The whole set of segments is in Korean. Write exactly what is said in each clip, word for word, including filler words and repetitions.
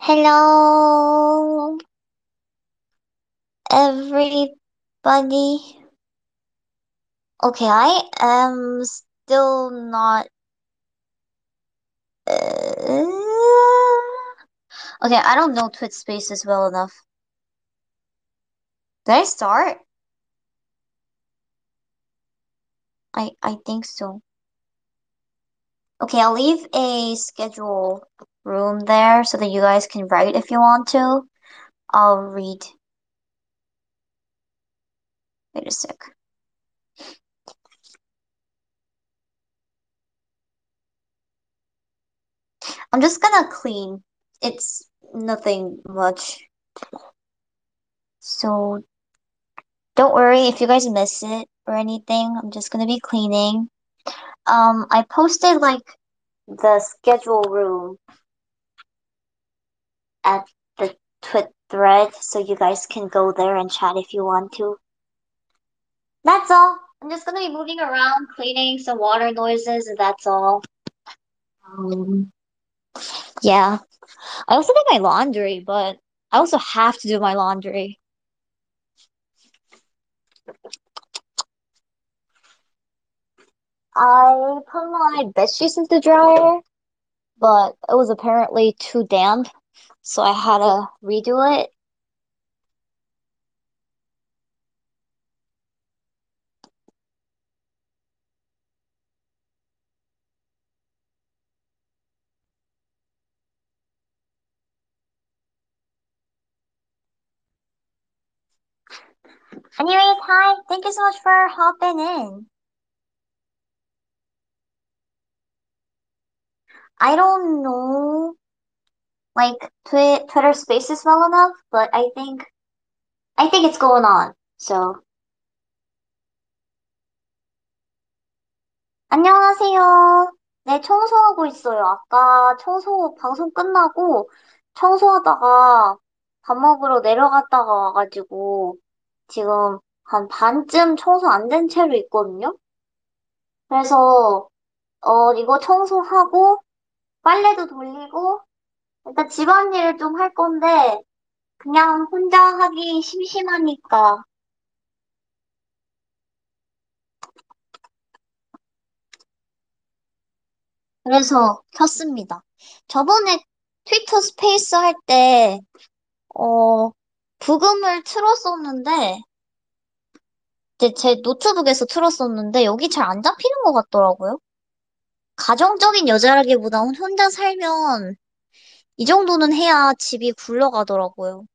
Hello, everybody. Okay, I am still not. Uh... Okay, I don't know Twitch Spaces well enough. Did I start? I I think so. Okay, I'll leave a schedule room there so that you guys can write if you want to. I'll read. Wait a sec. I'm just gonna clean. It's nothing much. So don't worry if you guys miss it or anything. I'm just gonna be cleaning. Um, I posted like the schedule room at the twit thread so you guys can go there and chat if you want to. That's all. I'm just gonna be moving around, cleaning some water noises, and that's all. Um, yeah. I also did my laundry, but I also have to do my laundry. I put my bed sheets into the dryer, but it was apparently too damp, so I had to redo it. Anyways, hi. Thank you so much for hopping in. I don't know like twi Twitter Spaces well enough, but I think I think it's going on. So 안녕하세요. 네, 청소하고 있어요. 아까 청소 방송 끝나고 청소하다가 밥 먹으러 내려갔다가 와가지고 지금 한 반쯤 청소 안 된 채로 있거든요. 그래서 어 이거 청소하고 빨래도 돌리고 일단 집안일을 좀 할 건데 그냥 혼자 하기 심심하니까. 그래서 켰습니다. 저번에 트위터 스페이스 할 때, 어, 부금을 틀었었는데, 이제 제 노트북에서 틀었었는데, 여기 잘 안 잡히는 것 같더라고요. 가정적인 여자라기보다 혼자 살면 이 정도는 해야 집이 굴러가더라고요.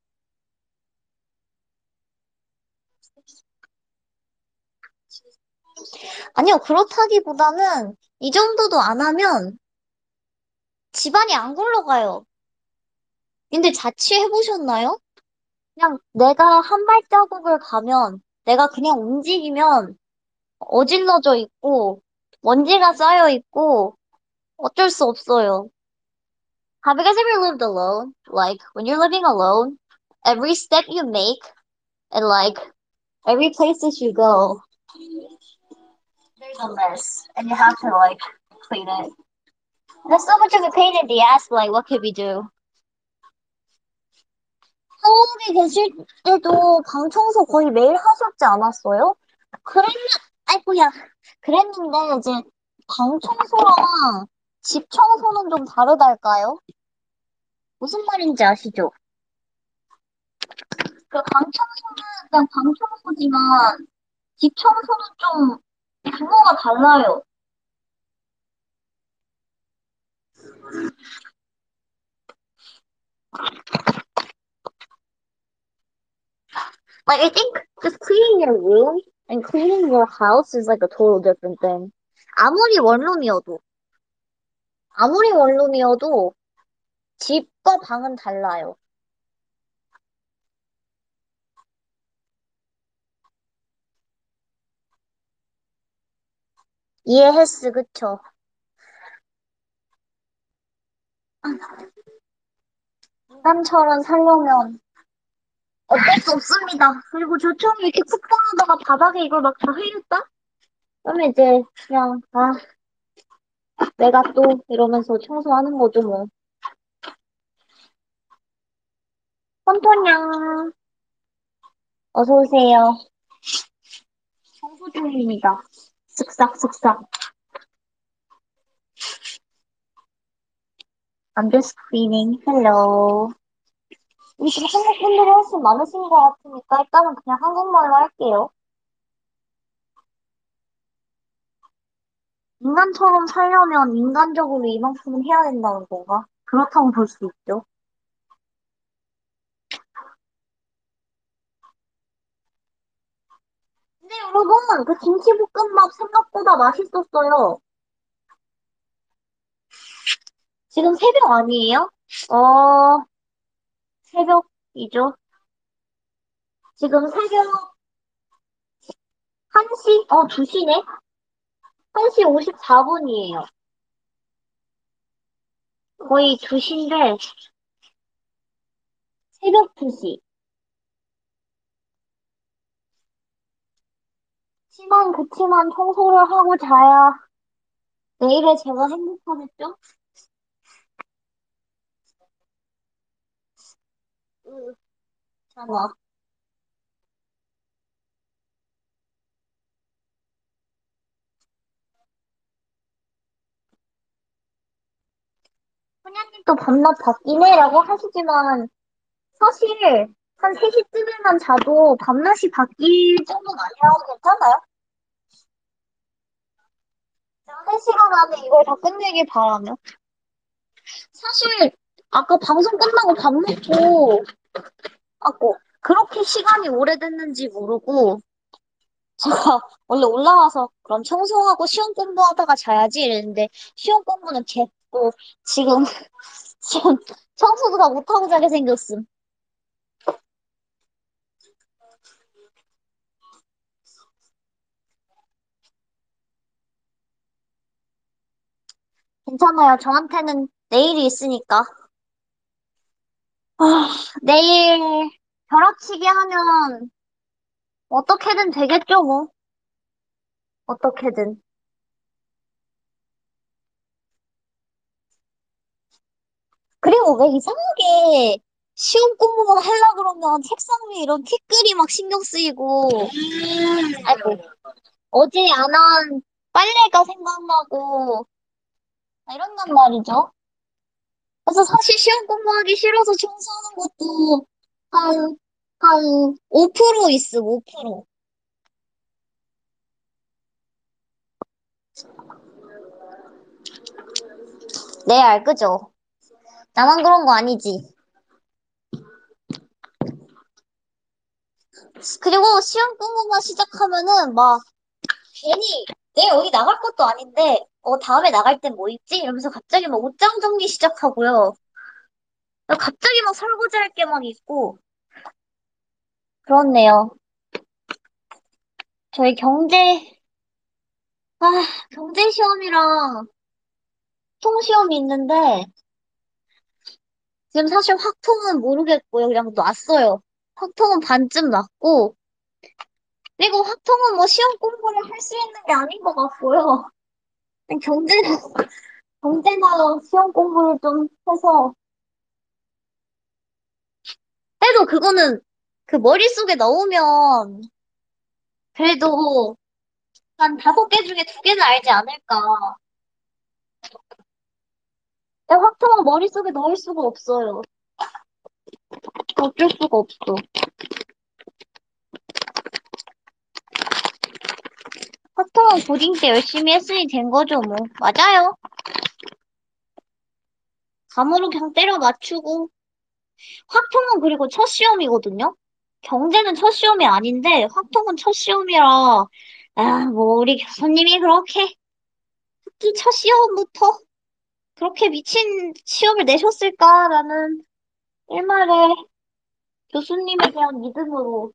아니요, 그렇다기보다는 이 정도도 안 하면 집안이 안 굴러가요. 근데 자취해보셨나요? 그냥 내가 한 발자국을 가면, 내가 그냥 움직이면 어질러져 있고, 먼지가 쌓여 있고, 어쩔 수 없어요. Have you guys ever lived alone? Like, when you're living alone, every step you make, and like, every place that you go, there's a mess, and you have to like, clean it. That's so much of a pain in the ass, but like, what could we do? 서울에 계실 때도 방 청소 거의 매일 하셨지 않았어요? 그랬는, 아이고야. 그랬는데, 이제, 방 청소랑 집 청소는 좀 다르달까요? 무슨 말인지 아시죠? 그 방 청소는 그냥 방 청소지만, 집 청소는 좀 규모가 달라요. Like, I think just cleaning your room and cleaning your house is like a total different thing. 아무리 원룸이어도, 아무리 원룸이어도, 집과 방은 달라요. 이해했어, 그쵸? 인간처럼 살려면 어쩔 수 없습니다. 그리고 조청이 이렇게 쿡방하다가 바닥에 이걸 막 다 흘렸다? 그러면 이제 그냥, 아, 내가 또 이러면서 청소하는 거죠, 뭐. 폰토냥, 어서오세요. 청소 중입니다. 쓱싹쓱싹. I'm just cleaning. Hello. 우리 지금 한국 분들이 훨씬 많으신 것 같으니까 일단은 그냥 한국말로 할게요. 인간처럼 살려면 인간적으로 이만큼은 해야 된다는 건가? 그렇다고 볼 수 있죠. 근데 여러분, 그 김치볶음밥 생각보다 맛있었어요. 지금 새벽 아니에요? 어, 새벽이죠. 지금 새벽 한 시? 어, 두 시네? 한 시 오십사 분이에요. 거의 두 시인데, 새벽 두 시. 하지만 그치만 청소를 하고 자야 내일의 제가 행복하겠죠? 응, 잠아. 소녀님도 밤낮 바뀌네? 라고 하시지만, 사실, 한 세 시쯤에만 자도 밤낮이 바뀔 정도는 아니라고 괜찮아요? 한 시간 안에 이걸 다 끝내길 바라며. 사실, 아까 방송 끝나고 밥 먹고, 아고 그렇게 시간이 오래됐는지 모르고, 제가 원래 올라와서 그럼 청소하고 시험 공부하다가 자야지 이랬는데, 시험 공부는 개고, 지금, 지금 청소도 다 못하고 자게 생겼음. 괜찮아요. 저한테는 내일이 있으니까. 아, 내일 벼락치기 하면 어떻게든 되겠죠, 뭐. 어떻게든. 그리고 왜 이상하게 시험 공부만 하려 그러면 책상 위에 이런 티끌이 막 신경 쓰이고, 아이고, 어제 안 한 빨래가 생각나고, 이런단 말이죠. 그래서 사실 시험 공부하기 싫어서 청소하는 것도 한, 한 오 퍼센트 있음, 오 퍼센트. 네, 알그죠? 나만 그런 거 아니지. 그리고 시험 공부만 시작하면은 막 괜히 내일 어디 나갈 것도 아닌데 어 다음에 나갈 땐 뭐 입지? 이러면서 갑자기 막 옷장 정리 시작하고요. 갑자기 막 설거지할 게 막 있고 그렇네요. 저희 경제 아 경제 시험이랑 통 시험이 있는데 지금 사실 확통은 모르겠고요. 그냥 놨어요. 확통은 반쯤 놨고 그리고 확통은 뭐 시험 공부를 할 수 있는 게 아닌 것 같고요. 그냥 경제는 경제나 시험 공부를 좀 해서 해도 그거는 그 머릿속에 넣으면 그래도 한 다섯 개 중에 두 개는 알지 않을까. 근데 확통은 머릿속에 넣을 수가 없어요. 어쩔 수가 없어. 확통은 고딩 때 열심히 했으니 된 거죠, 뭐. 맞아요. 감으로 그냥 때려 맞추고. 확통은 그리고 첫 시험이거든요? 경제는 첫 시험이 아닌데, 확통은 첫 시험이라, 아, 뭐, 우리 교수님이 그렇게, 특히 첫 시험부터 그렇게 미친 시험을 내셨을까라는 일말의 교수님에 대한 믿음으로,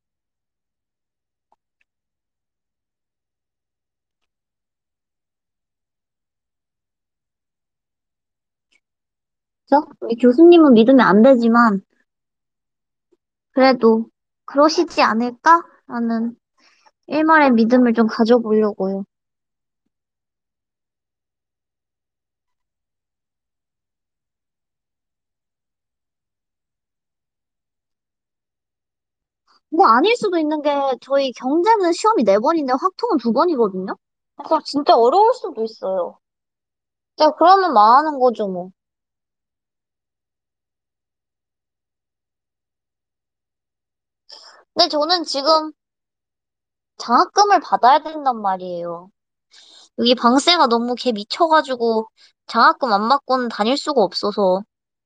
그죠? 우리 교수님은 믿으면 안 되지만, 그래도 그러시지 않을까라는 일말의 믿음을 좀 가져보려고요. 뭐 아닐 수도 있는 게 저희 경제는 시험이 네 번인데 확통은 두 번이거든요? 그래서 진짜 어려울 수도 있어요. 자, 그러면 망하는 거죠, 뭐. 근데 저는 지금 장학금을 받아야 된단 말이에요. 여기 방세가 너무 걔 미쳐가지고 장학금 안 받고는 다닐 수가 없어서.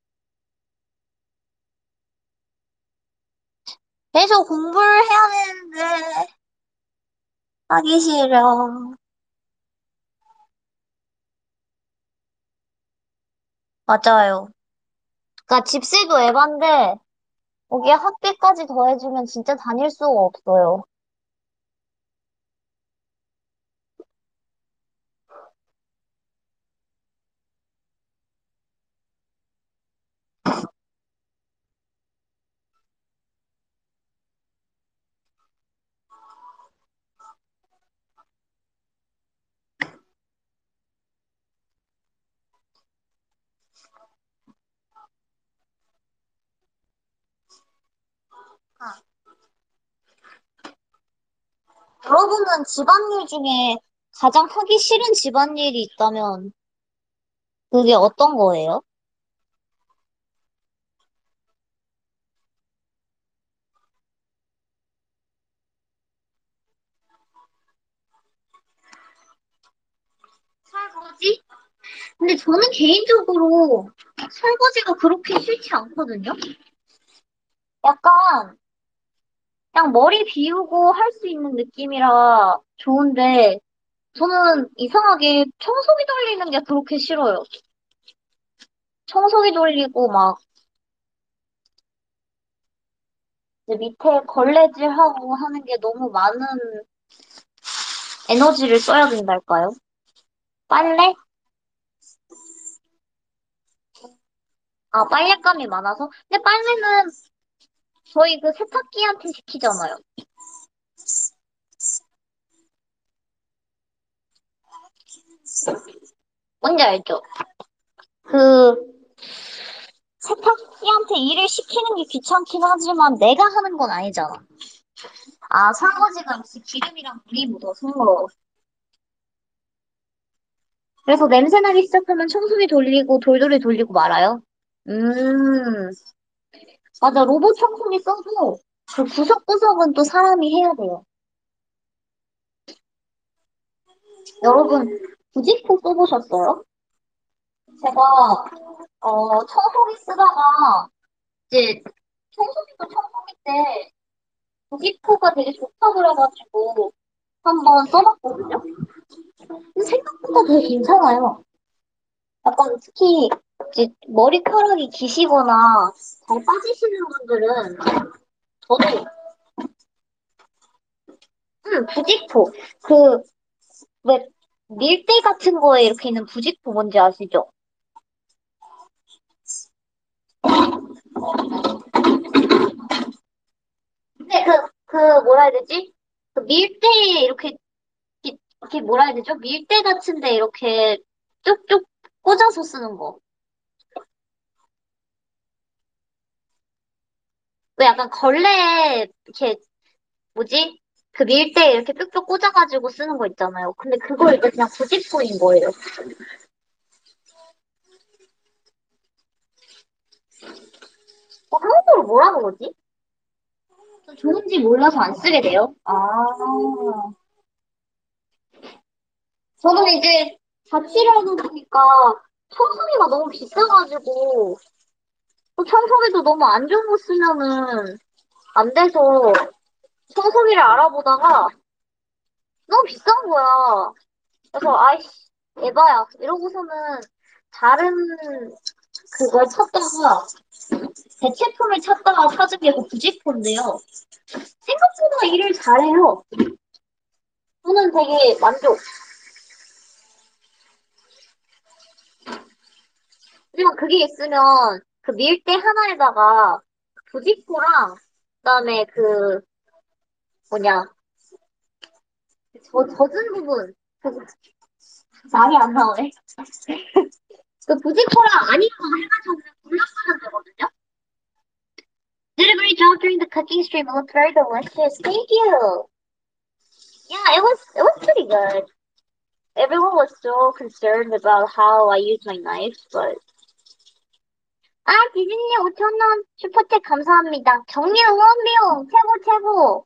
계속 공부를 해야 되는데 하기 싫어. 맞아요. 그러니까 집세도 에반데 거기에 학비까지 더해주면 진짜 다닐 수가 없어요. 아, 여러분은 집안일 중에 가장 하기 싫은 집안일이 있다면 그게 어떤 거예요? 설거지? 근데 저는 개인적으로 설거지가 그렇게 싫지 않거든요? 약간 그냥 머리 비우고 할 수 있는 느낌이라 좋은데 저는 이상하게 청소기 돌리는 게 그렇게 싫어요. 청소기 돌리고 막 이제 밑에 걸레질하고 하는 게 너무 많은 에너지를 써야 된달까요? 빨래? 아, 빨랫감이 많아서? 근데 빨래는 저희 그 세탁기한테 시키잖아요. 뭔지 알죠? 그 세탁기한테 일을 시키는 게 귀찮긴 하지만 내가 하는 건 아니잖아. 아, 설거지가 역시 기름이랑 물이 묻어서. 그래서 냄새 나기 시작하면 청소기 돌리고 돌돌이 돌리고 말아요. 음, 맞아. 로봇 청소기 써도 그 구석구석은 또 사람이 해야 돼요. 여러분, 부직포 써보셨어요? 제가, 어, 청소기 쓰다가 이제 청소기도 청소기인데 부직포가 되게 좋다 그래가지고 한번 써봤거든요. 근데 생각보다 되게 괜찮아요. 약간 특히 이제 머리카락이 기시거나 잘 빠지시는 분들은 저도 음, 부직포 그 왜 밀대 같은 거에 이렇게 있는 부직포 뭔지 아시죠? 근데 그, 그 뭐라 해야 되지? 그 밀대에 이렇게 이렇게 이렇게 뭐라 해야 되죠? 밀대 같은데 이렇게 쭉쭉 꽂아서 쓰는 거. 왜 약간 걸레 이렇게 뭐지? 그 밀대에 이렇게 뚝뚝 꽂아가지고 쓰는 거 있잖아요. 근데 그걸 이제 그냥 부직포인 거예요. 어, 한국어로 뭐라 그러지? 좋은지 몰라서 안 쓰게 돼요. 아, 저는 이제 자취를 하다 보니까 청소기가 너무 비싸가지고 또 청소기도 너무 안 좋은 거 쓰면은 안 돼서 청소기를 알아보다가 너무 비싼 거야. 그래서 아이씨 에바야 이러고서는 다른 그걸 찾다가 대체품을 찾다가 찾은 게 그 부직포인데요. 생각보다 일을 잘해요. 저는 되게 만족. 그리고 그게 있으면 그 밀대 하나에다가 부직포랑 그다음에 그 뭐냐 저 젖은 부분 그 말이 안 나오네. 그 부직포랑 아닌 거 해가지고 그냥 불렀으면 되거든요. Did a great job. during the cooking stream. It looked very delicious. Thank you. Yeah, it was it was pretty good. Everyone was so concerned about how I use my knife, but 아, 디즈니 오천 원 슈퍼챗 감사합니다. 격려 응원 비용 최고 최고.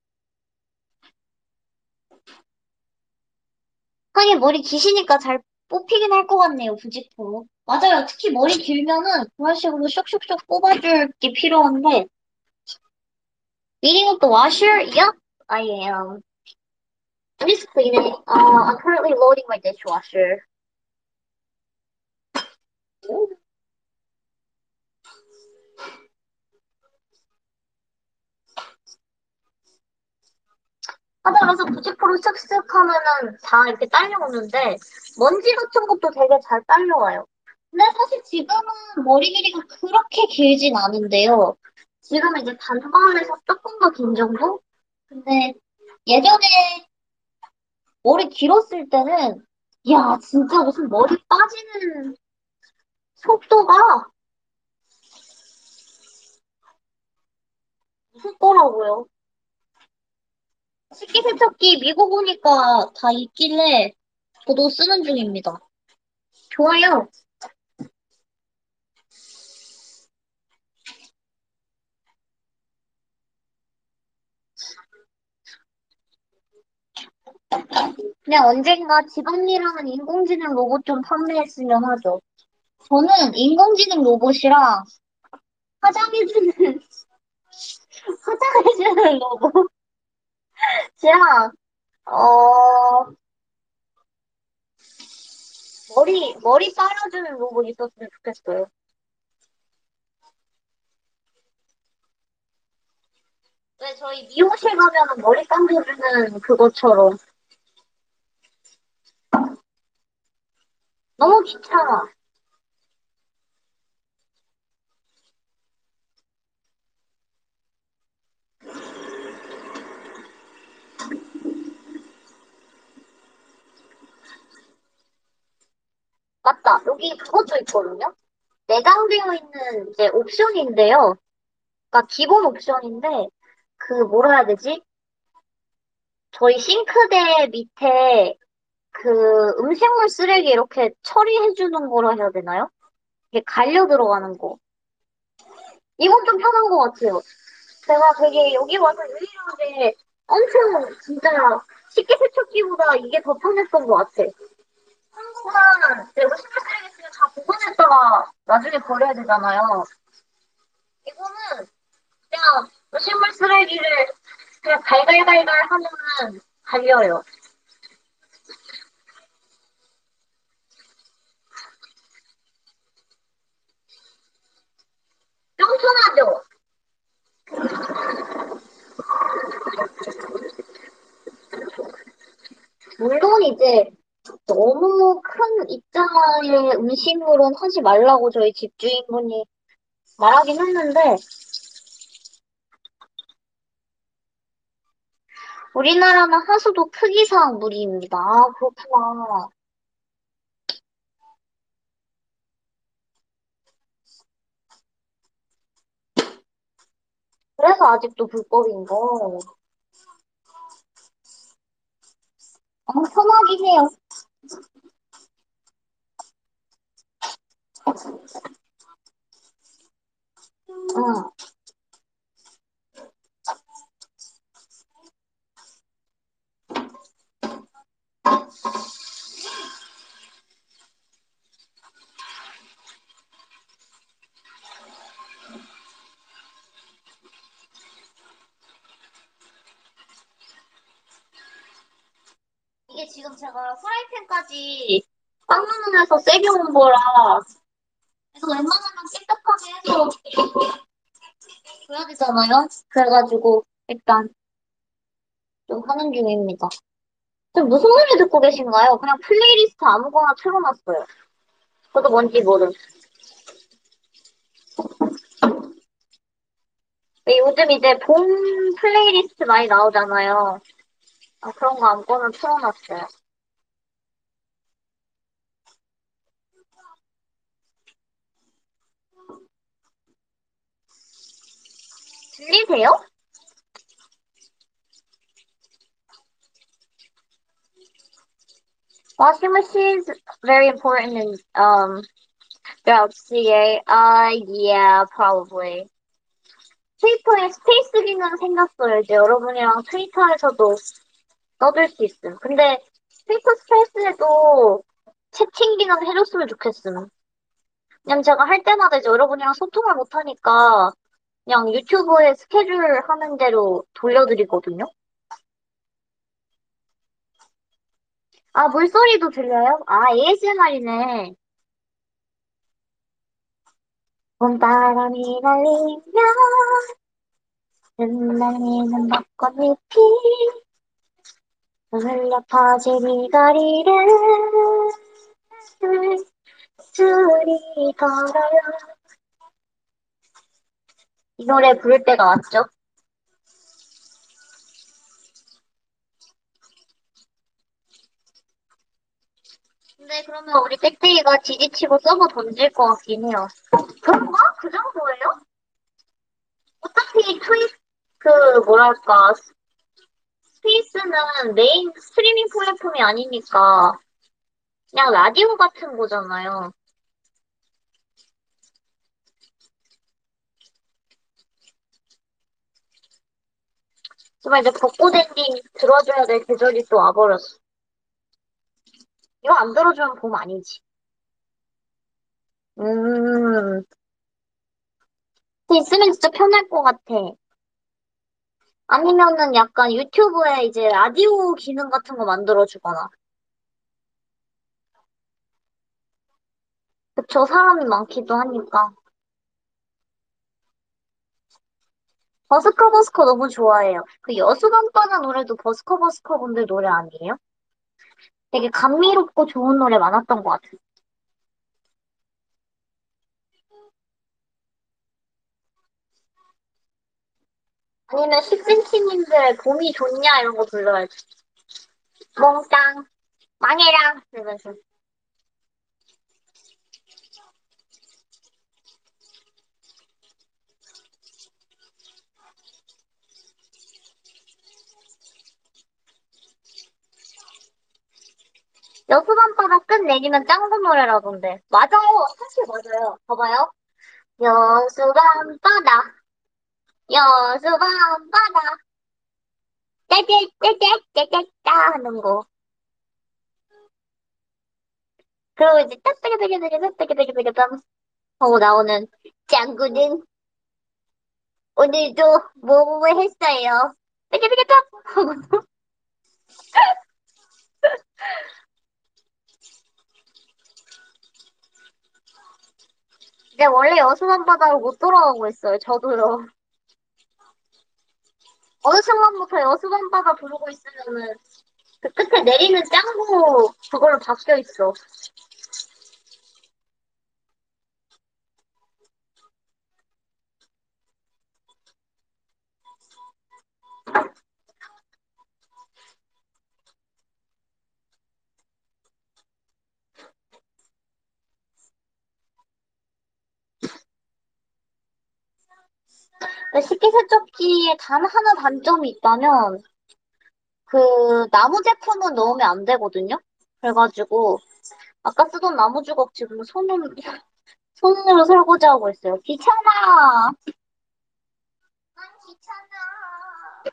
하긴 머리 기시니까 잘 뽑히긴 할 것 같네요, 부직포로. 맞아요. 특히 머리 길면은 그런 식으로 쇽쇽쇽 뽑아줄 게 필요한데. Meeting with the washer? Yep, I am. I'm just cleaning. Uh, I'm currently loading my dishwasher. 하다 그래서 부직포로 쓱쓱 하면은 다 이렇게 딸려오는데 먼지 같은 것도 되게 잘 딸려와요. 근데 사실 지금은 머리 길이가 그렇게 길진 않은데요. 지금은 이제 단발에서 조금 더 긴 정도? 근데 예전에 머리 길었을 때는 야 진짜 무슨 머리 빠지는 속도가 무섭더라고요. 식기세척기 미국 오니까 다 있길래 저도 쓰는 중입니다. 좋아요. 그냥 언젠가 집안일하는 인공지능 로봇 좀 판매했으면 하죠. 저는 인공지능 로봇이랑 화장해주는, 화장해주는 로봇이랑, 어, 머리, 머리 빨아주는 로봇 있었으면 좋겠어요. 왜 저희 미용실 가면은 머리 감겨주는 그것처럼. 너무 귀찮아. 맞다. 여기 그것도 있거든요. 내장되어 있는 이제 옵션인데요. 그러니까 기본 옵션인데, 그 뭐라 해야 되지? 저희 싱크대 밑에 그 음식물 쓰레기 이렇게 처리해주는 거라 해야 되나요? 이게 갈려 들어가는 거. 이건 좀 편한 것 같아요. 제가 되게 여기 와서 유일하게 엄청 진짜 식기세척기보다 이게 더 편했던 것 같아. 한국은 이제 음식물 쓰레기 있으면 다 보관했다가 나중에 버려야 되잖아요. 이거는 그냥 음식물 쓰레기를 그냥 갈갈갈갈 하면은 갈려요. 좀 편하죠? 물론 이제 너무 큰 입자의 음식물은 하지 말라고 저희 집주인분이 말하긴 했는데, 우리나라는 하수도 크기상 무리입니다. 아, 그렇구나. 그래서 아직도 불법인 거. 아, 편하긴 해요. 응. 이게 지금 제가 프라이팬까지 빵누능에서 세게 온 거라, 그래서 웬만하면 깨끗하게 해서 줘야 되잖아요? 그래가지고, 일단 좀 하는 중입니다. 지금 무슨 노래 듣고 계신가요? 그냥 플레이리스트 아무거나 틀어놨어요. 저도 뭔지 모름. 왜 요즘 이제 봄 플레이리스트 많이 나오잖아요. 아, 그런 거 아무거나 틀어놨어요. 들리세요? Washing machines very important in um throughout C A. Uh yeah, probably. 트위터에 스페이스 기능 생겼어요. 이제 여러분이랑 트위터에서도 써줄 수 있음. 근데 트위터 스페이스에도 채팅 기능 해줬으면 좋겠음. 왜냐면 제가 할 때마다 이제 여러분이랑 소통을 못하니까 그냥 유튜브에 스케줄 하는 대로 돌려드리거든요. 아, 물소리도 들려요? 아, 에이에스엠알이네. 봄바람이 날리며 흩날리는 벚꽃잎이 흘러 퍼진 이 거리를 술이 걸어요. 이 노래 부를 때가 왔죠? 근데 그러면 우리 땡땡이가 지지치고 서버 던질 것 같긴 해요. 그런가? 그 정도예요? 어차피 트윗, 그, 뭐랄까, 스페이스는 메인 스트리밍 플랫폼이 아니니까 그냥 라디오 같은 거잖아요. 정말 이제 벚꽃 엔딩 들어줘야 될 계절이 또 와버렸어. 이거 안 들어주면 봄 아니지. 음, 있으면 진짜 편할 것 같아. 아니면은 약간 유튜브에 이제 라디오 기능 같은 거 만들어주거나. 그쵸, 사람이 많기도 하니까. 버스커 버스커 너무 좋아해요. 그 여수밤바다 노래도 버스커 버스커 분들 노래 아니에요? 되게 감미롭고 좋은 노래 많았던 것 같아요. 아니면 십 센티미터님들 봄이 좋냐 이런 거 불러야지. 몽땅, 망해라 이러면서. 여수밤바다 끝내기면 짱구 노래라던데. 맞아요. 사실 맞아요. 봐봐요. 여수밤바다, 여수밤바다, 떼떼떼떼떼떼따 하는 거. 그리고 이제 따따기따기따기따기따기따기따 하고 나오는 짱구는 오늘도 뭐뭐 했어요. 따기따기따 하고. 이제 원래 여수밤바다로 못 돌아가고 있어요. 저도요. 어느 순간부터 여수밤바다 부르고 있으면은 그 끝에 내리는 짱구 그걸로 바뀌어 있어. 그 식기세척기에 단 하나 단점이 있다면 그 나무 제품은 넣으면 안 되거든요. 그래가지고 아까 쓰던 나무 주걱 지금 손으로 손으로 설거지하고 있어요. 귀찮아. 난 귀찮아.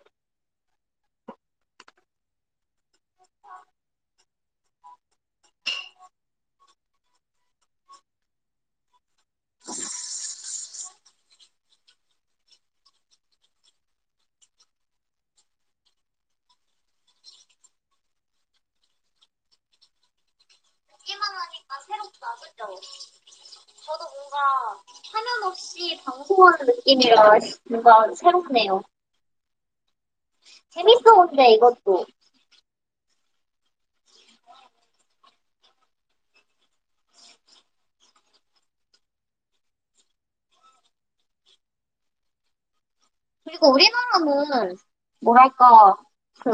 듣기만 하니까 새롭다, 그죠? 저도 뭔가 화면 없이 방송하는 느낌이라 뭔가 새롭네요. 재밌어, 근데 이것도. 그리고 우리나라는 뭐랄까, 그,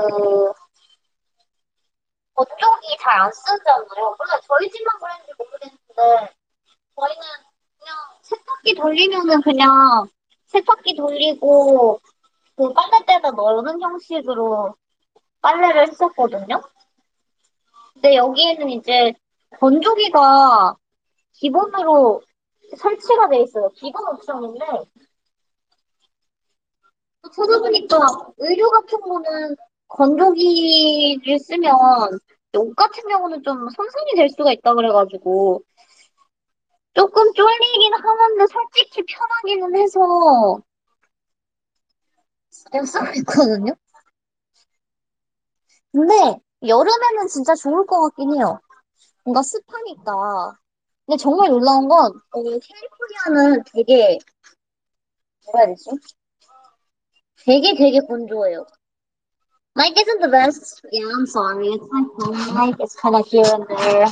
그쪽이 잘 안 쓰잖아요. 물론 저희 집만 그랬는지 모르겠는데, 저희는 그냥 세탁기 돌리면은 그냥 세탁기 돌리고 그 빨래대에다 넣는 형식으로 빨래를 했었거든요. 근데 여기에는 이제 건조기가 기본으로 설치가 돼 있어요. 기본 옵션인데 또 찾아보니까 의류 같은 거는 건조기를 쓰면 옷 같은 경우는 좀 손상이 될 수가 있다 그래가지고 조금 쫄리긴 하는데 솔직히 편하기는 해서 그냥 쓰고 있거든요. 근데 여름에는 진짜 좋을 것 같긴 해요. 뭔가 습하니까. 근데 정말 놀라운 건 어, 캘리포니아는 되게 뭐라 해야 되지? 되게 되게 건조해요. Mike isn't the best. Yeah, I'm sorry. It's my phone mic. It's kind of here and there.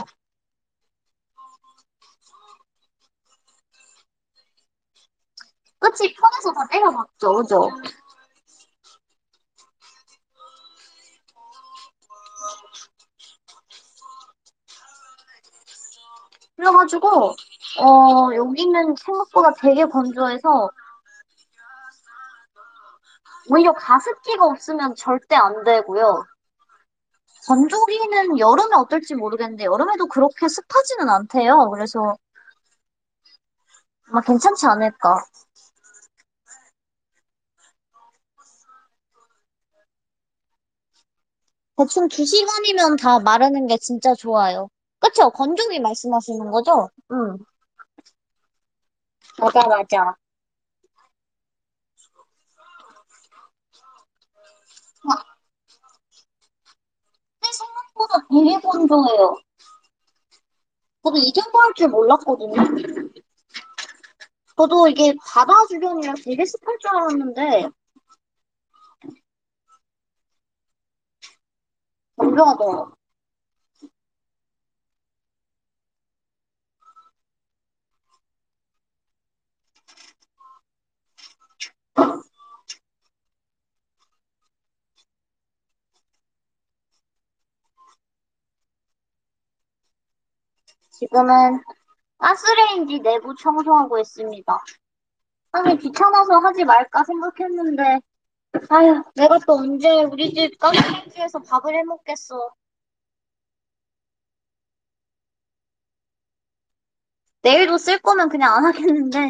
그치? 폰에서 다 때려봤죠, 그죠? 그래가지고 어 여기는 생각보다 되게 건조해서 오히려 가습기가 없으면 절대 안 되고요. 건조기는 여름에 어떨지 모르겠는데 여름에도 그렇게 습하지는 않대요. 그래서 아마 괜찮지 않을까. 대충 두 시간이면 다 마르는 게 진짜 좋아요. 그쵸? 건조기 말씀하시는 거죠? 응. 맞아, 맞아. 아, 근데 생각보다 되게 건조해요. 저도 이 정도 할 줄 몰랐거든요. 저도 이게 바다 주변이라 되게 습할 줄 알았는데 건조하더라고요. 지금은 가스레인지 내부 청소하고 있습니다. 사실 귀찮아서 하지 말까 생각했는데, 아휴, 내가 또 언제 우리 집 가스레인지에서 밥을 해 먹겠어. 내일도 쓸 거면 그냥 안 하겠는데,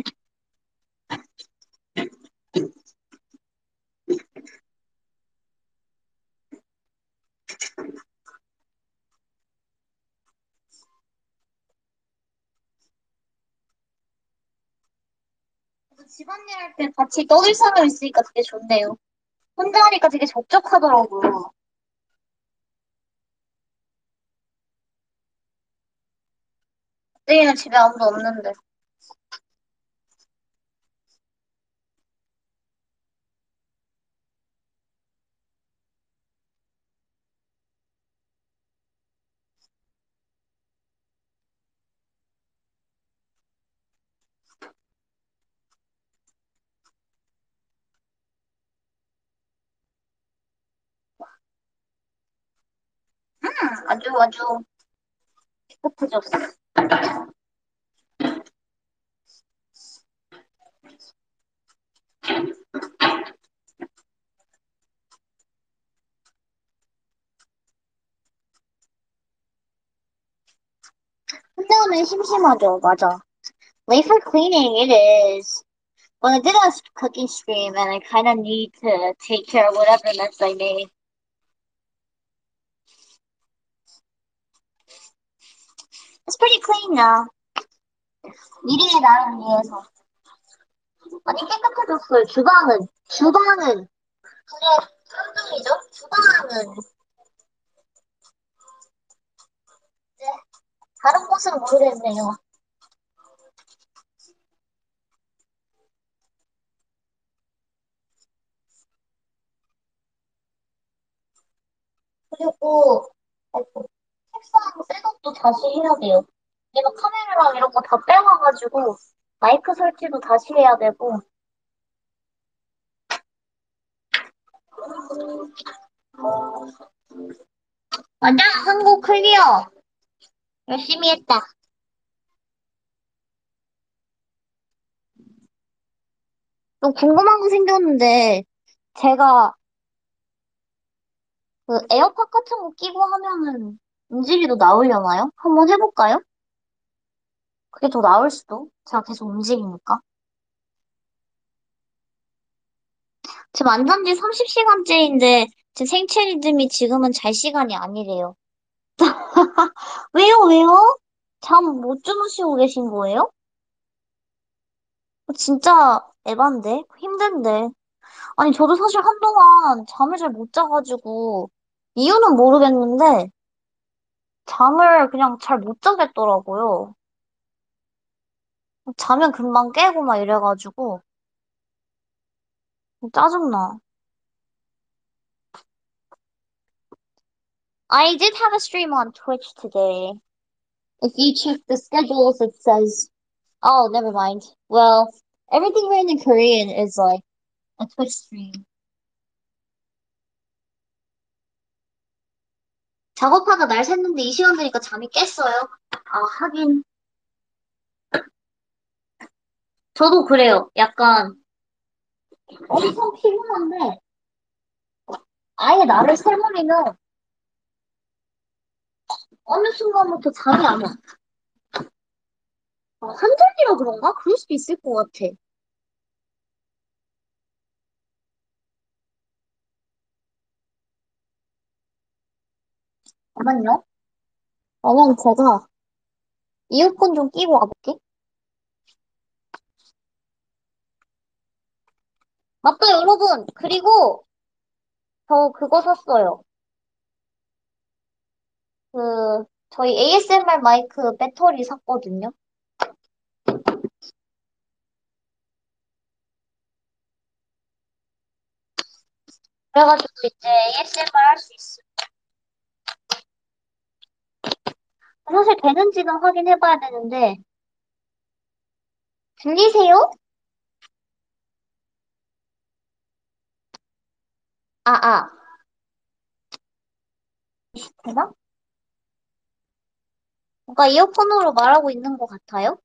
집안일 할 때 같이 떠들 사람 있으니까 되게 좋네요. 혼자 하니까 되게 적적하더라고요. 내일은 집에 아무도 없는데. 음, 아주 아주 깨끗해졌어. 혼자 하면 심심하죠, 맞아. Late for cleaning, it is. When I did a cooking stream and I kind of need to take care of whatever mess I made. It's pretty clean now. 미래의 나를 위해서. 많이 깨끗해졌어요. 주방은. 주방은. 그게 한정이죠? 주방은. 이제 다른 곳은 모르겠네요. 그리고 아이고, 책상 셋업도 다시 해야 돼요. 얘가 카메라랑 이런 거 다 빼와가지고 마이크 설치도 다시 해야 되고. 맞아, 한국 클리어. 열심히 했다. 좀 궁금한 거 생겼는데, 제가 그 에어팟 같은 거 끼고 하면은 음질이 더 나오려나요? 한번 해볼까요? 그게 더 나을 수도. 제가 계속 움직이니까. 지금 안 잔지 삼십 시간째인데, 제 생체 리듬이 지금은 잘 시간이 아니래요. 왜요, 왜요? 잠 못 주무시고 계신 거예요? 진짜 에반데? 힘든데. 아니, 저도 사실 한동안 잠을 잘 못 자가지고, 이유는 모르겠는데, 잠을 그냥 잘 못 자겠더라고요. 자면 금방 깨고 막 이래가지고, 짜증나. I did have a stream on Twitch today. If you check the schedules, it says, oh, never mind. Well, everything written in Korean is like a Twitch stream. 작업하다 날 샜는데 이 시간 되니까 잠이 깼어요. 아, 하긴. 저도 그래요. 약간 엄청 피곤한데, 아예 나를 새버리면 어느 순간부터 잠이 안 와. 아, 한전이라 그런가? 그럴 수도 있을 것 같아. 잠깐만요. 그러면 제가 이어폰 좀 끼고 와볼게. 맞다, 여러분. 그리고 저 그거 샀어요. 그, 저희 에이에스엠알 마이크 배터리 샀거든요. 그래가지고 이제 에이에스엠알 할 수 있어. 사실 되는지는 확인해봐야 되는데, 들리세요? 아, 아. 되나? 뭔가 이어폰으로 말하고 있는 것 같아요?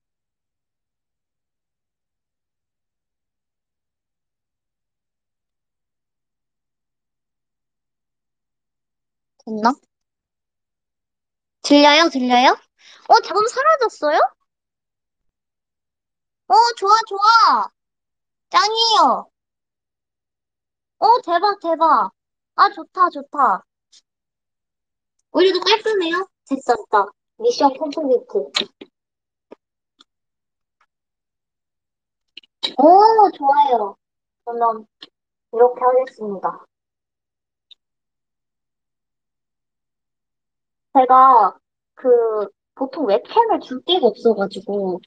됐나? 들려요? 들려요? 어, 잠음 사라졌어요? 어, 좋아, 좋아. 짱이에요. 어, 대박, 대박. 아, 좋다, 좋다. 우리도 깔끔해요? 됐어, 됐다. 미션 컴플리트. 오, 좋아요. 그러면 이렇게 하겠습니다. 제가 그 보통 웹캠을 줄 데가 없어가지고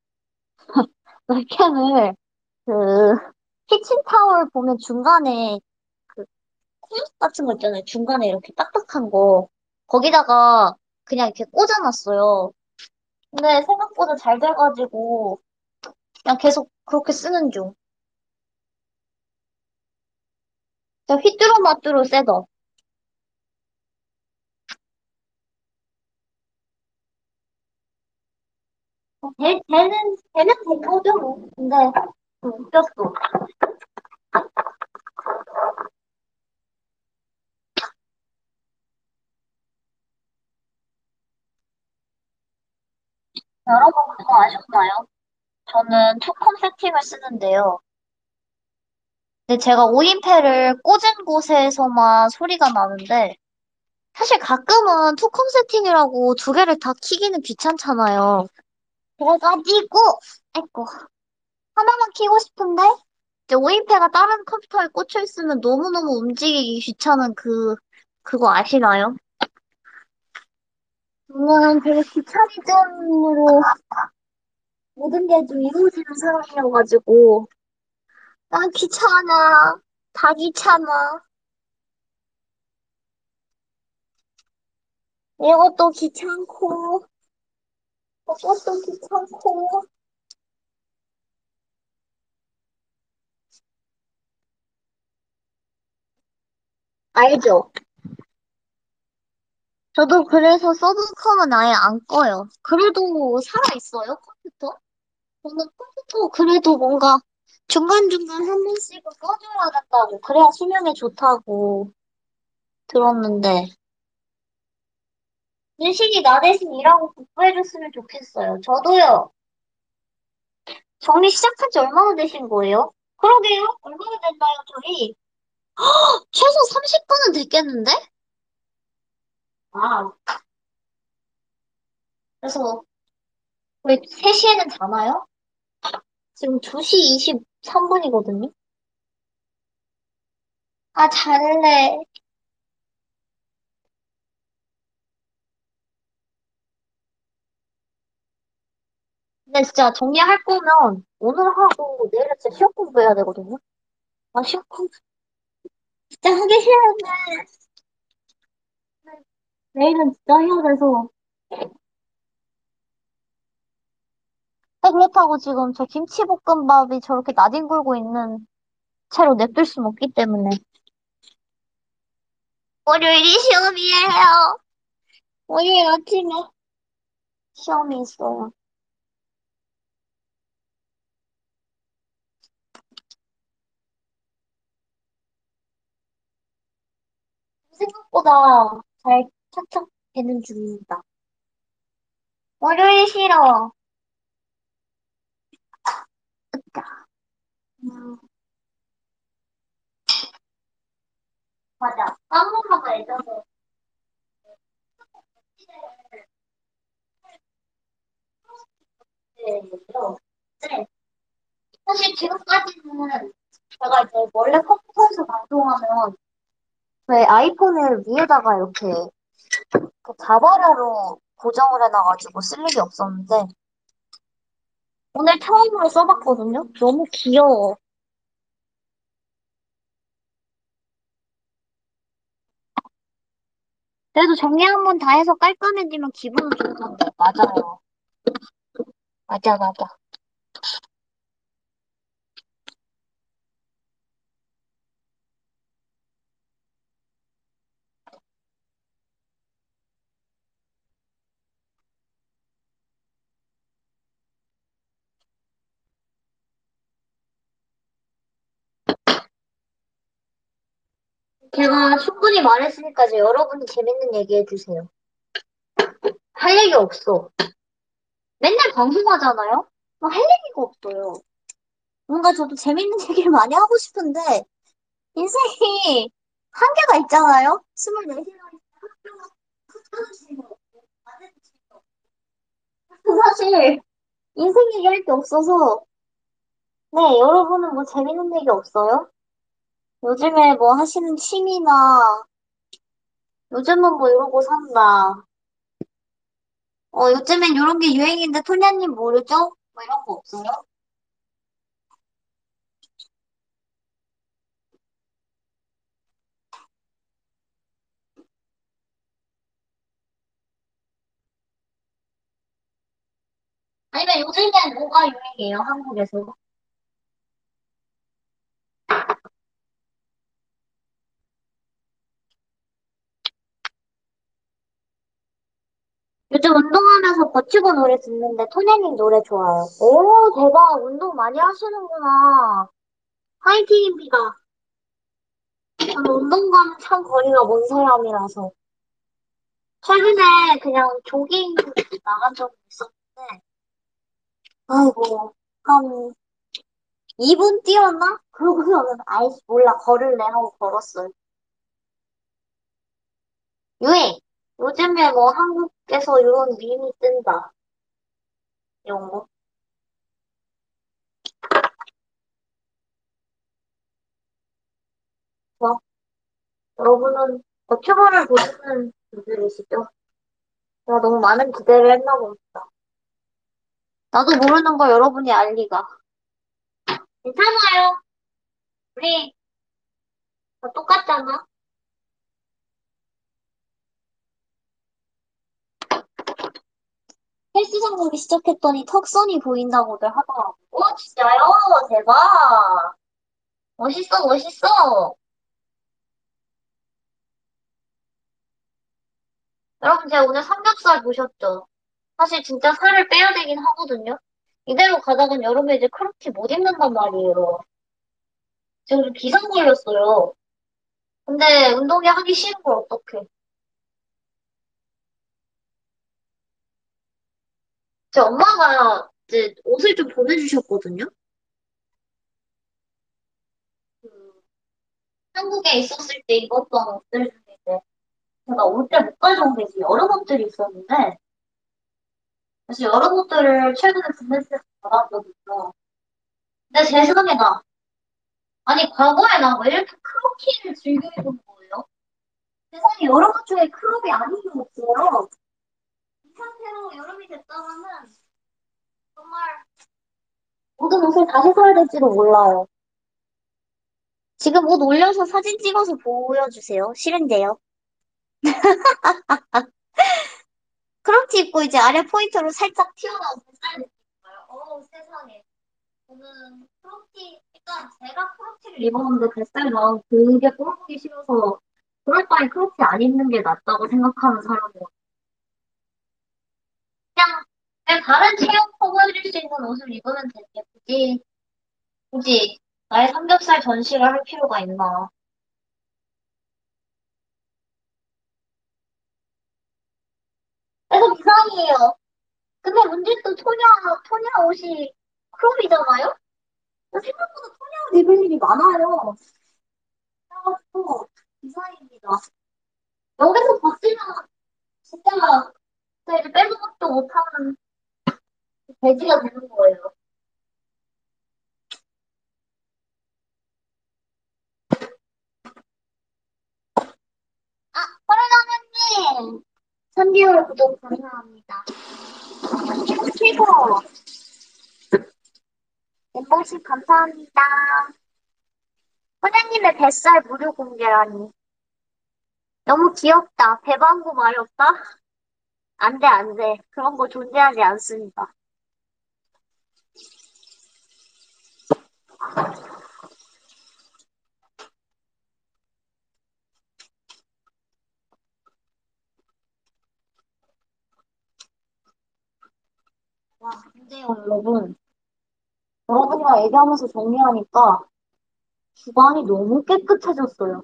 웹캠을 그 키친타월 보면 중간에 그 콘 같은 거 있잖아요. 중간에 이렇게 딱딱한 거 거기다가 그냥 이렇게 꽂아놨어요. 근데 생각보다 잘 돼가지고 그냥 계속 그렇게 쓰는 중. 진짜 휘뚜루마뚜루 쎄더. 대, 대는 대는 된 거죠 뭐. 근데 좀 웃겼어. 여러분 그거 아셨나요? 저는 투컴 세팅을 쓰는데요. 근데 제가 오인패를 꽂은 곳에서만 소리가 나는데, 사실 가끔은 투컴 세팅이라고 두 개를 다 키기는 귀찮잖아요. 그래가지고, 아이고, 하나만 키고 싶은데, 이제 오인패가 다른 컴퓨터에 꽂혀 있으면 너무너무 움직이기 귀찮은 그, 그거 아시나요? 저는 되게 귀차니즘으로 모든 게 좀 이루어지는 사람이어가지고, 난 귀찮아. 다 귀찮아. 이것도 귀찮고, 그것도 귀찮고. 알죠? 저도 그래서 서브컴은 아예 안 꺼요. 그래도 살아있어요, 컴퓨터? 저는 컴퓨터 그래도 뭔가 중간중간 한 번씩은 꺼줘야 된다고. 그래야 수면에 좋다고 들었는데. 윤식이 나 대신 일하고 복구해줬으면 좋겠어요. 저도요. 정리 시작한 지 얼마나 되신 거예요? 그러게요. 얼마나 됐나요, 저희? 최소 삼십 분은 됐겠는데? 아, 그래서 우리 세 시에는 자나요? 지금 두 시 이십삼 분이거든요? 아, 잘래. 근데 진짜 정리할 거면 오늘 하고 내일은 진짜 시험 공부해야 되거든요? 아, 시험 공부 진짜 하기 싫은데 내일은 진짜 해야 돼서. 아, 그렇다고 지금 저 김치볶음밥이 저렇게 나뒹굴고 있는 채로 냅둘 순 없기 때문에. 월요일이 시험이에요. 월요일 아침에 시험이 있어요. 생각보다 잘 착착 되는 중입니다. 월요일 싫어. 음, 맞아. 빵먹어가 예전에 네, 네. 사실 지금까지는 제가 이제 원래 컴퓨터에서 방송하면 제 아이폰을 위에다가 이렇게 그 자바라로 고정을 해놔가지고 쓸 일이 없었는데 오늘 처음으로 써봤거든요. 너무 귀여워. 그래도 정리 한 번 다 해서 깔끔해지면 기분은 좋던데. 맞아요. 맞아, 맞아. 제가 충분히 말했으니까 이제 여러분이 재밌는 얘기 해주세요. 할 얘기 없어. 맨날 방송하잖아요? 뭐 할 얘기가 없어요. 뭔가 저도 재밌는 얘기를 많이 하고 싶은데 인생이 한계가 있잖아요? 스물네 시간이 사실 인생 얘기할 게 없어서 네, 여러분은 뭐 재밌는 얘기 없어요? 요즘에 뭐 하시는 취미나 요즘은 뭐 이러고 산다. 어, 요즘엔 이런 게 유행인데 토냐님 모르죠? 뭐 이런 거 없어요? 아니면 요즘엔 뭐가 유행이에요, 한국에서? 요즘 운동하면서 버티고 노래 듣는데 토냐님 노래 좋아요. 오, 대박. 운동 많이 하시는구나. 화이팅입니다. 저는 운동과는 참 거리가 먼 사람이라서. 최근에 그냥 조깅 나간 적이 있었는데, 아이고, 한 이 분 뛰었나? 그러고서는 아이씨 몰라 걸을래 하고 걸었어요. 유행! 요즘에 뭐 한국에서 이런 밈이 뜬다. 이런 거. 뭐, 여러분은 너튜브를 보시는 분들이시죠? 제가 너무 많은 기대를 했나 봅니다. 나도 모르는 걸 여러분이 알 리가. 괜찮아요. 우리 다 똑같잖아. 헬스장 가기 시작했더니 턱선이 보인다고들 하더라고. 오, 진짜요? 대박. 멋있어, 멋있어. 여러분, 제가 오늘 삼겹살 보셨죠? 사실 진짜 살을 빼야 되긴 하거든요. 이대로 가다간 여름에 이제 크롭티 못 입는단 말이에요. 지금 좀 기상 걸렸어요. 근데 운동이 하기 싫은 걸 어떡해. 제 엄마가 이제 옷을 좀 보내주셨거든요. 그 한국에 있었을 때 입었던 옷들 중에 이제 제가 올 때 못 가져온 게 이제 여름 옷들이 있었는데, 그래서 여름 옷들을 최근에 국내에서 받았거든요. 근데 제 생각에나, 아니, 과거에 나 왜 이렇게 크롭티를 즐겨 입은 거예요? 세상에 여름 옷 중에 크롭이 아닌 게 없어요. 이 상태로 여름이 됐다가는 정말 모든 옷을 다시 사야 될지도 몰라요. 지금 옷 올려서 사진 찍어서 보여주세요. 싫은데요. 크롭티 입고 이제 아래 포인트로 살짝 튀어나온 뱃살 느낌 있어요. 어우, 세상에. 저는 크롭티, 일단 제가 크롭티를 입었는데 뱃살 나온 그게 꼴보기 싫어서 그럴 바에 크롭티 안 입는 게 낫다고 생각하는 사람이에요. 그냥, 그냥 다른 체형 커버해줄 수 있는 옷을 입으면 되지. 굳이, 굳이 나의 삼겹살 전시를 할 필요가 있나. 계속 이상이에요. 근데 문제는 또 토냐, 토냐 옷이 크롭이잖아요? 생각보다 토냐 옷 입을 일이 많아요. 그래가지고 이상입니다. 여기서 벗으면 진짜 이제 빼도 박도 못하는 돼지가 되는 거예요. 아, 호라라면님! 삼 개월 구독 감사합니다. 최고! 멤버십 감사합니다. 호냐님의 뱃살 무료 공개라니. 너무 귀엽다. 배방구 말이 없다? 안 돼, 안 돼. 그런 거 존재하지 않습니다. 와, 근데요, 여러분. 여러분이랑 얘기하면서 정리하니까 주방이 너무 깨끗해졌어요.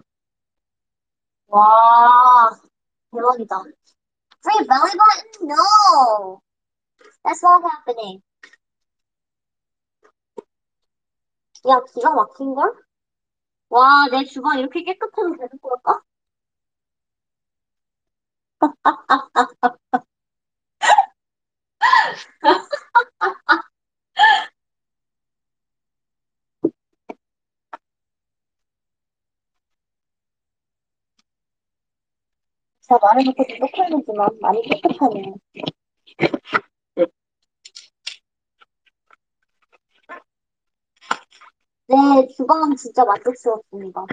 와, 대박이다. Free belly button? No! That's not happening. 야, 기가 막힌걸? 와, 내 주방 이렇게 깨끗해도 되는 걸까? 제가 말해놓고 똑똑하지만 많이 깨끗하네요. 네, 주방은 진짜 만족스럽습니다.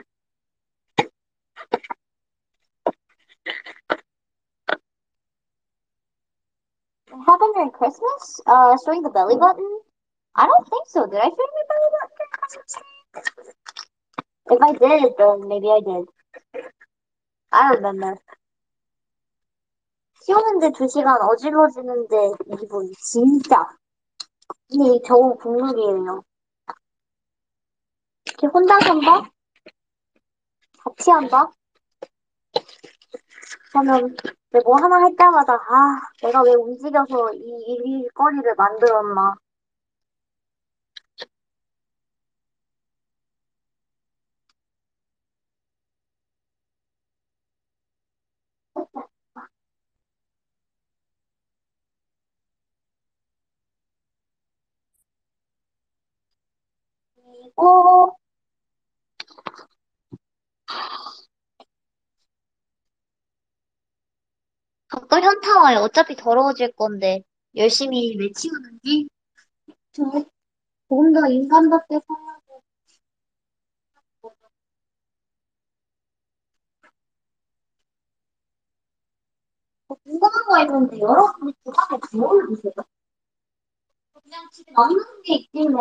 Haven't during Christmas? Uh, showing the belly button? I don't think so. Did I show my belly button during Christmas? If I did, then maybe I did. I don't remember. 키우는데 두 시간 어질러지는데 이 분 진짜. 근데 이 겨우 국룰이에요. 이렇게 혼자 산다? 같이 한다? 그러면 이제 뭐 하나 할 때마다 아, 내가 왜 움직여서 이 일거리를 만들었나. 그리고 벽돌 현타 와요. 어차피 더러워질 건데 열심히 외치우는지 좀 조금 더 인간답게 살려고 궁금한 거 있는데 여러분이 주방에 거울을 보세요. 그냥 집에 남는 게 있길래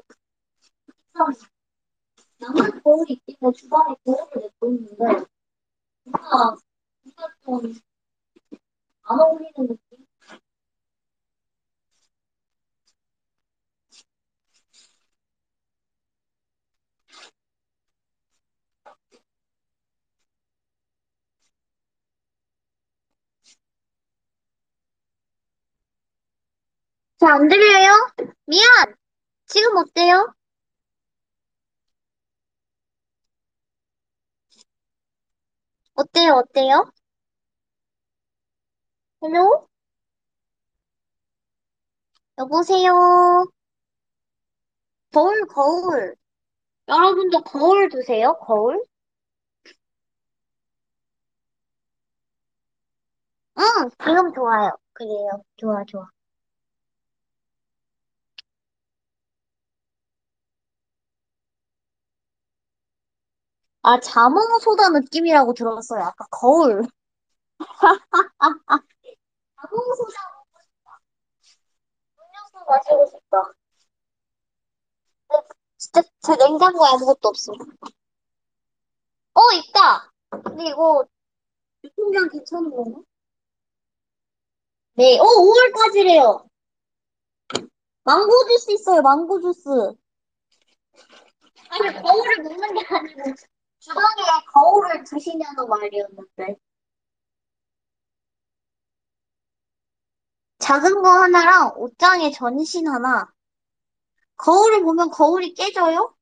남는 거울이 있길래 주방에 거울을 냅뒀는데 뭔가 이게 좀 안 어울리는 느낌? 잘 안 들려요? 미안! 지금 어때요? 어때요? 어때요? 헬로? 여보세요? 거울, 거울. 여러분도 거울 두세요, 거울? 응, 지금 좋아요. 그래요. 좋아, 좋아. 아, 자몽소다 느낌이라고 들었어요. 아까 거울. 자몽소다 음료수 마시고 싶다. 근데 진짜 제 냉장고에 아무것도 없어. 어, 있다! 근데 이거 유통기한 괜찮은 건가? 네, 어, 오월까지래요. 망고 주스 있어요, 망고 주스. 아니, 거울을 먹는 게 아니고, 주방에 거울을 두시냐는 말이었는데. 작은 거 하나랑 옷장에 전신 하나. 거울을 보면 거울이 깨져요?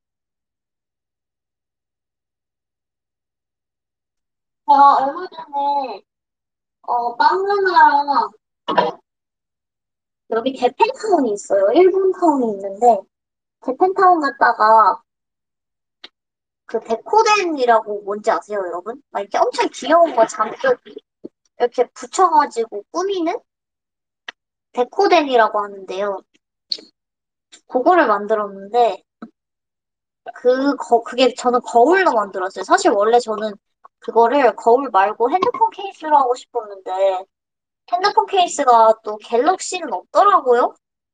제가 얼마 전에, 어, 빵 누나랑 여기 재팬타운이 있어요. 일본 타운이 있는데, 재팬타운 갔다가 그 데코덴이라고 뭔지 아세요, 여러분? 막 이렇게 엄청 귀여운 거 잔뜩 이렇게 붙여가지고 꾸미는 데코덴이라고 하는데요. 그거를 만들었는데, 그, 거, 그게 저는 거울로 만들었어요. 사실 원래 저는 그거를 거울 말고 핸드폰 케이스로 하고 싶었는데, 핸드폰 케이스가 또 갤럭시는 없더라고요.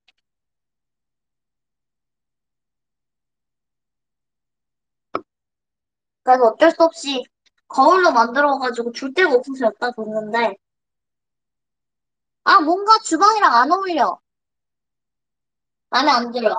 그래서 어쩔 수 없이 거울로 만들어가지고 줄 데가 없어서 여기다 뒀는데, 아, 뭔가 주방이랑 안 어울려. 마음에 안 들어.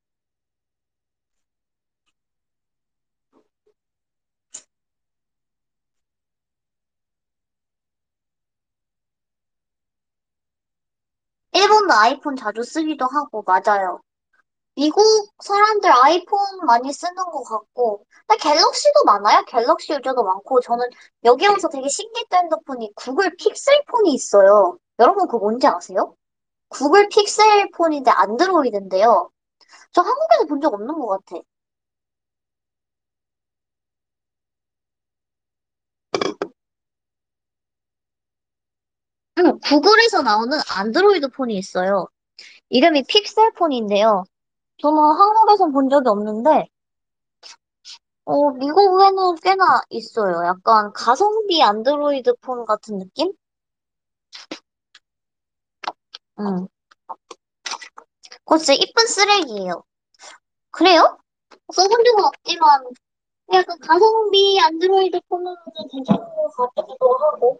일본도 아이폰 자주 쓰기도 하고, 맞아요. 미국 사람들 아이폰 많이 쓰는 것 같고, 근데 갤럭시도 많아요. 갤럭시 유저도 많고, 저는 여기 와서 되게 신기했던 핸드폰이 구글 픽셀 폰이 있어요. 여러분 그거 뭔지 아세요? 구글 픽셀 폰인데 안드로이드인데요. 저 한국에서 본 적 없는 것 같아. 응, 구글에서 나오는 안드로이드 폰이 있어요. 이름이 픽셀 폰인데요. 저는 한국에서 본 적이 없는데, 어, 미국에는 꽤나 있어요. 약간 가성비 안드로이드 폰 같은 느낌? 응. 그거 진짜 이쁜 쓰레기예요. 그래요? 써본 적은 없지만, 약간 가성비 안드로이드 폰은 괜찮은 것 같기도 하고.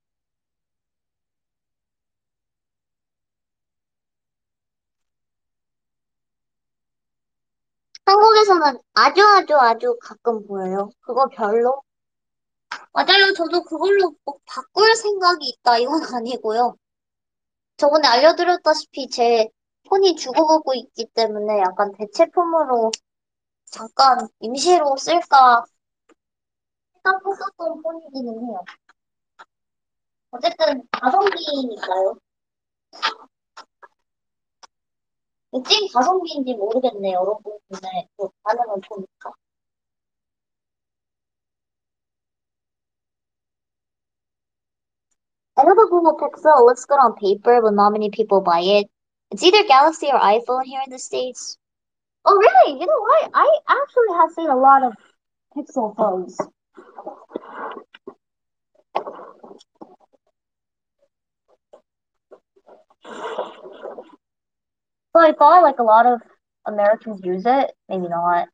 한국에서는 아주 아주 아주 가끔 보여요. 그거 별로? 맞아요. 저도 그걸로 꼭 바꿀 생각이 있다. 이건 아니고요. 저번에 알려드렸다시피 제 폰이 죽어가고 있기 때문에 약간 대체품으로 잠깐 임시로 쓸까 생각했었던 폰이기는 해요. 어쨌든 가성비니까요. 찐 가성비인지 모르겠네요. 여러분의 그 반응을 보니까. Another Google Pixel looks good on paper, but not many people buy it. It's either Galaxy or iPhone here in the States. Oh, really? You know what? I actually have seen a lot of Pixel phones. So I thought like a lot of Americans use it. Maybe not.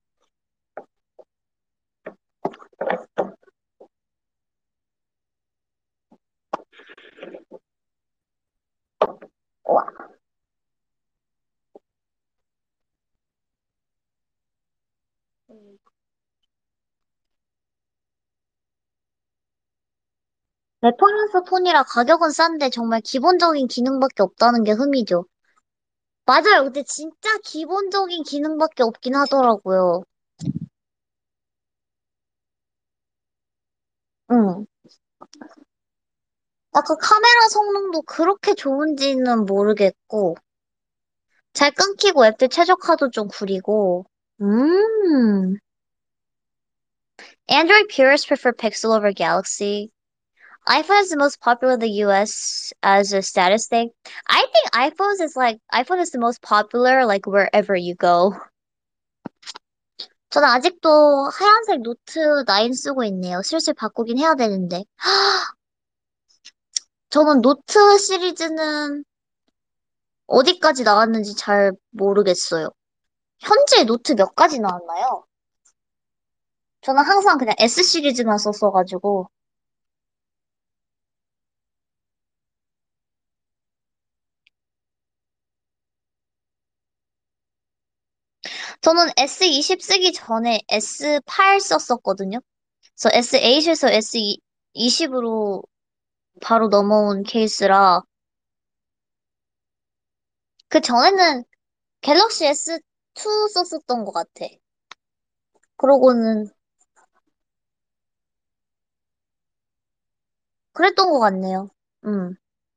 와. 레퍼런스 폰이라 가격은 싼데 정말 기본적인 기능밖에 없다는 게 흠이죠. 맞아요. 근데 진짜 기본적인 기능밖에 없긴 하더라고요. 응. 약간 카메라 성능도 그렇게 좋은지는 모르겠고, 잘 끊기고 앱들 최적화도 좀 구리고, 음. Android purists prefer Pixel over Galaxy. iPhone is the most popular in the U S as a status thing. I think iPhones is like, iPhone is the most popular like wherever you go. 저는 아직도 하얀색 노트 나인 쓰고 있네요. 슬슬 바꾸긴 해야 되는데. 저는 노트 시리즈는 어디까지 나왔는지 잘 모르겠어요. 현재 노트 몇 가지 나왔나요? 저는 항상 그냥 S 시리즈만 썼어가지고. 저는 에스 이십 쓰기 전에 에스 에이트 썼었거든요. 그래서 에스 에잇에서 에스 이십으로 바로 넘어온 케이스라. 그 전에는 갤럭시 에스 투 썼었던 것 같아. 그러고는 그랬던 것 같네요. 음.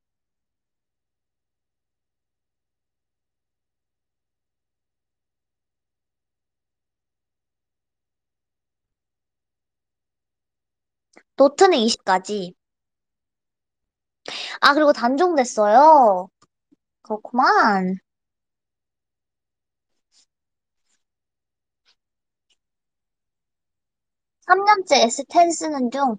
노트는 이십까지. 아, 그리고 단종됐어요. 그렇구만. 삼 년째 에스 텐 쓰는 중.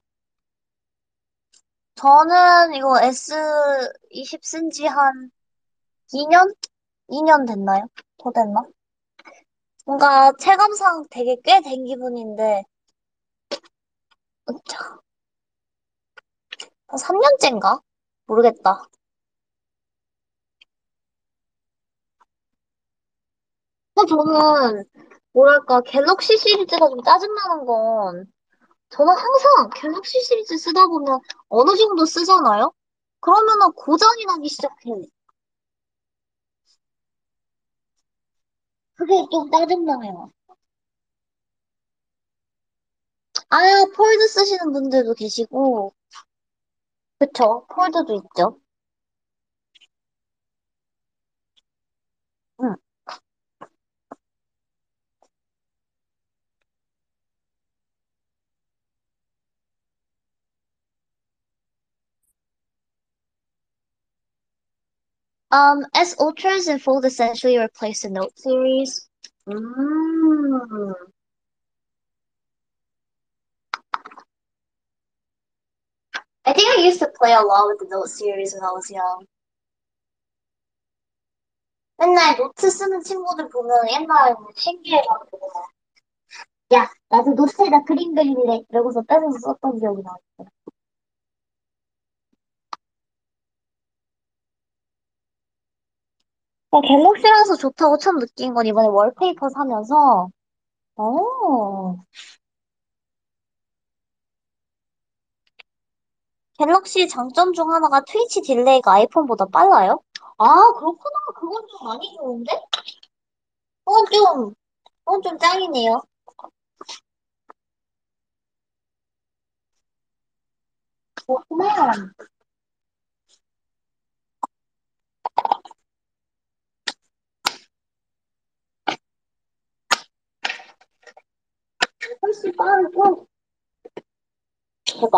저는 이거 에스 이십 쓴 지 한 이 년? 이 년 됐나요? 더 됐나? 뭔가 체감상 되게 꽤 된 기분인데, 한 삼 년째인가? 모르겠다. 근데 저는, 뭐랄까, 갤럭시 시리즈가 좀 짜증나는 건, 저는 항상 갤럭시 시리즈 쓰다 보면 어느 정도 쓰잖아요? 그러면은 고장이 나기 시작해. 그게 좀 짜증나요. 아, 폴드 쓰시는 분들도 계시고, 그쵸? 폴드도 있죠. 응. Um, S Ultras and Fold essentially replace the Note series. Mm. I think I used to play a lot with the Note series when I was young. 맨날 노트 쓰는 친구들 보면 옛날에 신기해가지고, 야, 나도 노트에다 그림 그릴래. 이러고서 뺏어서 썼던 기억이 나. 어, 갤럭시라서 좋다고 처음 느낀 건 이번에 월페이퍼 사면서, 어, 갤럭시 장점 중 하나가 트위치 딜레이가 아이폰보다 빨라요? 아, 그렇구나. 그건 좀 많이 좋은데? 그건 좀, 그건 좀 짱이네요. 그렇구나. 훨씬 빠르고, 대박.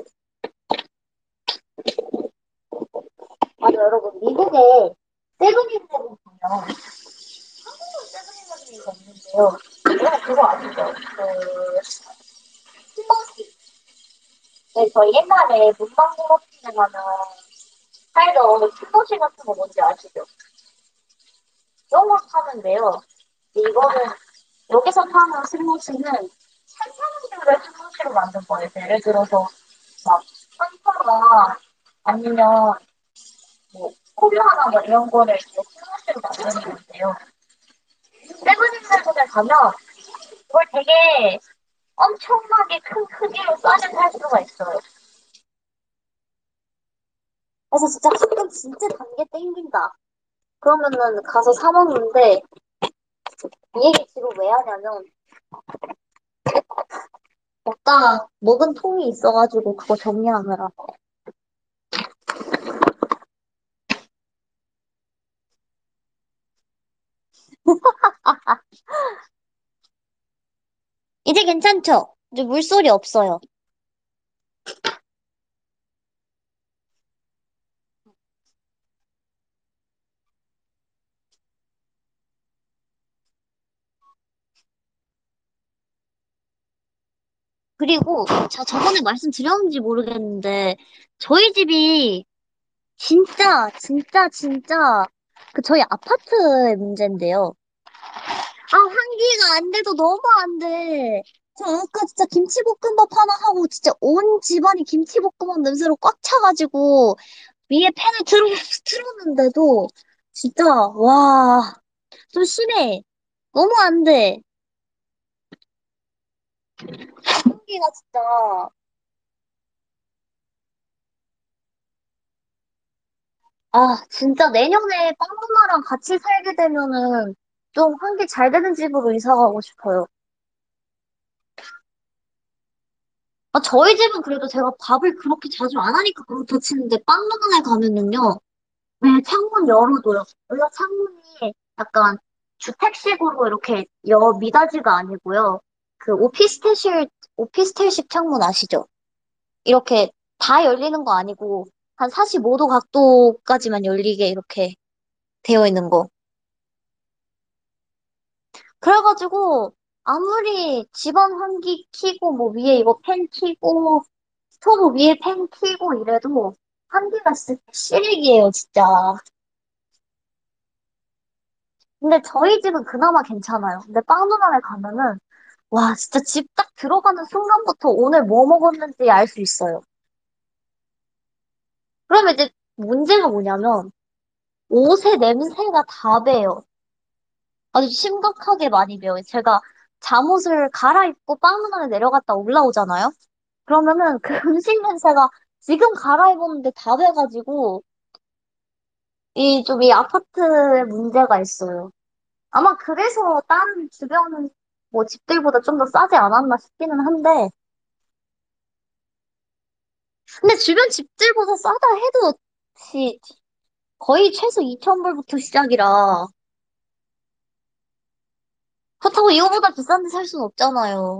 맞아, 여러분. 미국에 세븐일레븐 보면 세븐일레븐이 있는데요. 여러분 그거 아시죠? 그, 슬러시. 네, 저희 옛날에 문방구 같은 데 가면 팔던 슬러시 같은 거 뭔지 아시죠? 그런 걸 파는데요. 이거는 여기서 파는 슬러시는 탄산음료를 슬러시로 만든 거예요. 예를 들어서 막 한파나 아니면 뭐 코리아나 뭐 이런 거를 이제 슬러시로 만드는 건데요. 세븐일레븐에 가면 그걸 되게 엄청나게 큰 크기로 싸게 살 수가 있어요. 그래서 진짜 가끔 진짜 단 게 땡긴다. 그러면은 가서 사 먹는데 이 얘기 지금 왜 하냐면 먹다가 먹은 통이 있어가지고 그거 정리하느라. 이제 괜찮죠? 이제 물소리 없어요. 그리고 저 저번에 말씀드렸는지 모르겠는데 저희 집이 진짜 진짜 진짜 그 저희 아파트의 문제인데요. 아, 환기가 안 돼도 너무 안 돼. 저 아까 진짜 김치볶음밥 하나 하고 진짜 온 집안이 김치볶음밥 냄새로 꽉 차가지고 위에 팬을 틀어, 틀었는데도 진짜 와, 좀 심해. 너무 안 돼. 환기가 진짜 아, 진짜 내년에 빵 누나랑 같이 살게 되면은 좀 환기 잘 되는 집으로 이사 가고 싶어요. 아, 저희 집은 그래도 제가 밥을 그렇게 자주 안 하니까 그렇다 치는데 빵 누나네 가면은요. 네, 창문 열어둬요. 원래 창문이 약간 주택식으로 이렇게 여 미닫이가 아니고요. 그 오피스텔식, 오피스텔식 창문 아시죠? 이렇게 다 열리는 거 아니고 한 사십오 도 각도까지만 열리게 이렇게 되어 있는 거. 그래가지고 아무리 집안 환기 켜고 뭐 위에 이거 팬 켜고 스토브 위에 팬 켜고 이래도 환기가 진짜 쓰레기예요, 진짜. 근데 저희 집은 그나마 괜찮아요. 근데 빵 누나네 가면은 와 진짜 집 딱 들어가는 순간부터 오늘 뭐 먹었는지 알 수 있어요. 그러면 이제 문제가 뭐냐면 옷의 냄새가 다 배요. 아주 심각하게 많이 배요. 제가 잠옷을 갈아입고 빵 누나네 내려갔다 올라오잖아요. 그러면은 그 음식 냄새가 지금 갈아입었는데 다 배가지고 이 좀 이 아파트에 문제가 있어요. 아마 그래서 다른 주변 뭐 집들보다 좀 더 싸지 않았나 싶기는 한데 근데 주변 집들보다 싸다 해도 시, 거의 최소 이천 불부터 시작이라 그렇다고 이거보다 비싼 데 살 수는 없잖아요.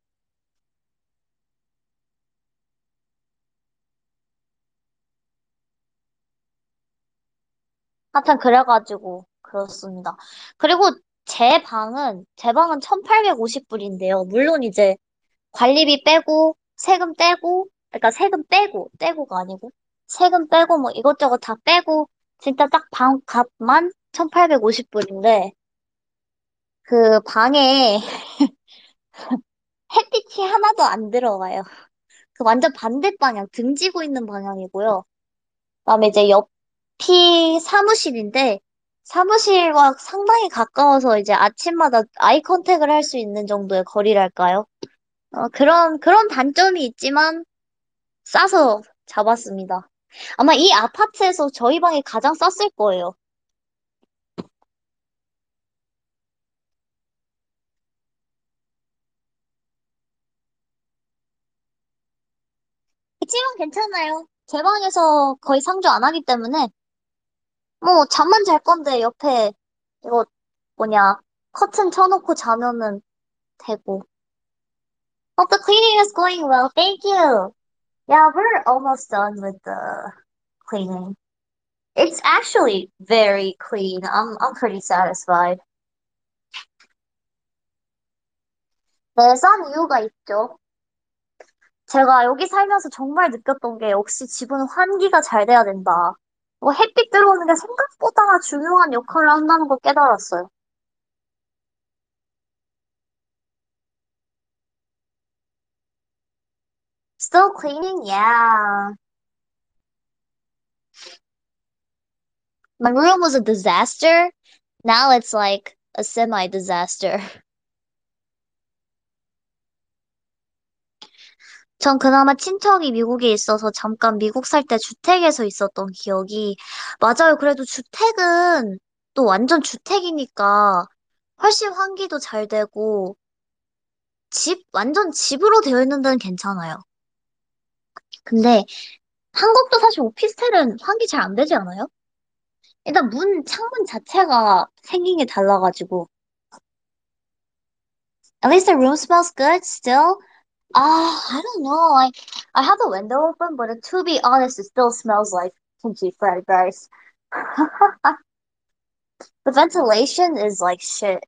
하여튼 그래가지고 그렇습니다. 그리고 제 방은 제 방은 천팔백오십 불인데요. 물론 이제 관리비 빼고 세금 떼고 그러니까 세금 빼고 떼고가 아니고 세금 빼고 뭐 이것저것 다 빼고 진짜 딱 방값만 천팔백오십 불인데 그 방에 햇빛이 하나도 안 들어가요. 그 완전 반대 방향, 등지고 있는 방향이고요. 그다음에 이제 옆이 사무실인데 사무실과 상당히 가까워서 이제 아침마다 아이 컨택을 할 수 있는 정도의 거리랄까요? 어, 그런 그런 단점이 있지만 싸서 잡았습니다. 아마 이 아파트에서 저희 방이 가장 쌌을 거예요. 있지만 괜찮아요. 제 방에서 거의 상주 안 하기 때문에 뭐 잠만 잘 건데 옆에 이거 뭐냐 커튼 쳐놓고 자면은 되고. Oh, the cleaning is going well. Thank you. Yeah, we're almost done with the cleaning. It's actually very clean. I'm I'm pretty satisfied. 네, 싼 이유가 있죠. 제가 여기 살면서 정말 느꼈던 게 역시 집은 환기가 잘 돼야 된다. 뭐 햇빛 들어오는 게 생각보다 중요한 역할을 한다는 걸 깨달았어요. Still cleaning? Yeah. My room was a disaster. Now it's like a semi-disaster. 전 그나마 친척이 미국에 있어서 잠깐 미국 살 때 주택에서 있었던 기억이, 맞아요. 그래도 주택은 또 완전 주택이니까 훨씬 환기도 잘 되고 집, 완전 집으로 되어 있는 데는 괜찮아요. 근데 한국도 사실 오피스텔은 환기 잘 안 되지 않아요? 일단 문, 창문 자체가 생긴 게 달라가지고. At least the room smells good still. Ah, I don't know. Like, I have the window open, but to be honest, it still smells like kimchi fried rice. The ventilation is like shit.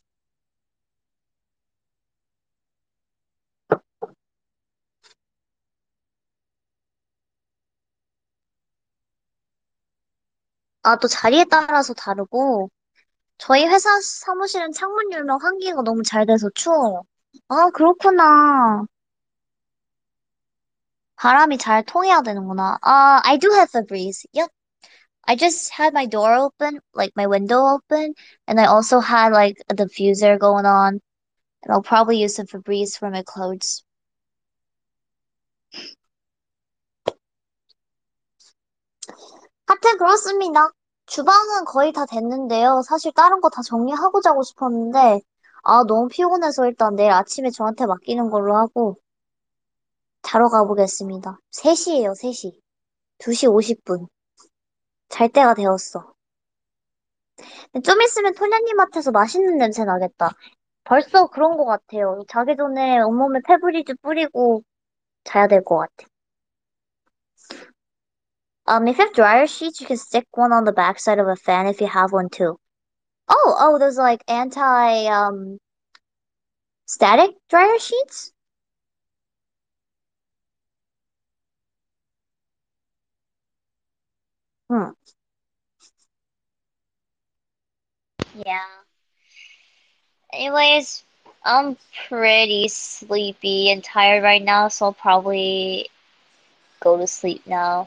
아, 또 자리에 따라서 다르고, 저희 회사 사무실은 창문 열면 환기가 너무 잘 돼서 추워요. 아, 그렇구나. 바람이 잘 통해야 되는구나. 아, I do have a breeze. Yep. I just had my door open, like my window open, and I also had like a diffuser going on, and I'll probably use some Febreze for my clothes. 하여튼 그렇습니다. 주방은 거의 다 됐는데요. 사실 다른 거 다 정리하고 자고 싶었는데, 아, 너무 피곤해서 일단 내일 아침에 저한테 맡기는 걸로 하고 자러 가보겠습니다. 세 시예요, 세 시. 두 시 오십 분. 잘 때가 되었어. 좀 있으면 토냐님한테서 맛있는 냄새 나겠다. 벌써 그런 것 같아요. 자기 전에 온몸에 페브리즈 뿌리고 자야 될 것 같아. Um, if you have dryer sheets, you can stick one on the backside of a fan if you have one too. Oh, oh, those like anti um static dryer sheets? Hmm. Yeah. Anyways, I'm pretty sleepy and tired right now, so I'll probably go to sleep now.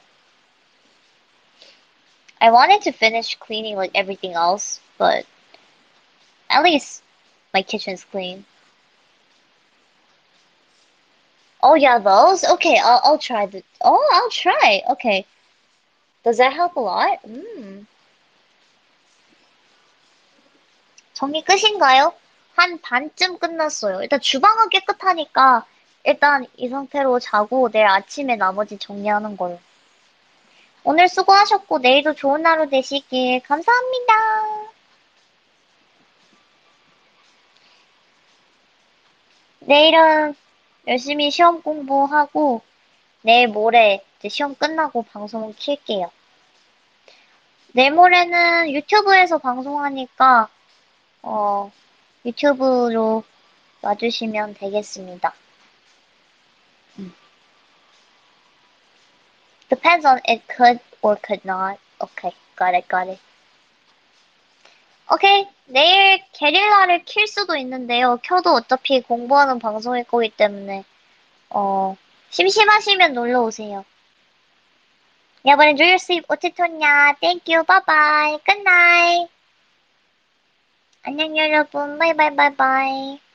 I wanted to finish cleaning like everything else, but at least my kitchen's clean. Oh yeah, those? Okay, I'll I'll try the Oh, I'll try. Okay. Does that help a lot? 음. 정리 끝인가요? 한 반쯤 끝났어요. 일단 주방은 깨끗하니까 일단 이 상태로 자고 내일 아침에 나머지 정리하는 걸로. 오늘 수고하셨고 내일도 좋은 하루 되시길 감사합니다. 내일은 열심히 시험 공부하고 내일 모레 이제 시험 끝나고 방송을 킬게요. 내일 모레는 유튜브에서 방송하니까 어, 유튜브로 와주시면 되겠습니다. 음. Depends on it could or could not. Okay, got it, got it. 오케이, 내일 게릴라를 킬 수도 있는데요. 켜도 어차피 공부하는 방송일 거기 때문에 어, 심심하시면 놀러 오세요. 여러분, enjoy your sleep. 어쨌든,냐. Thank you. Bye bye. Good night. 안녕 여러분. 바이 바이 바이 바이.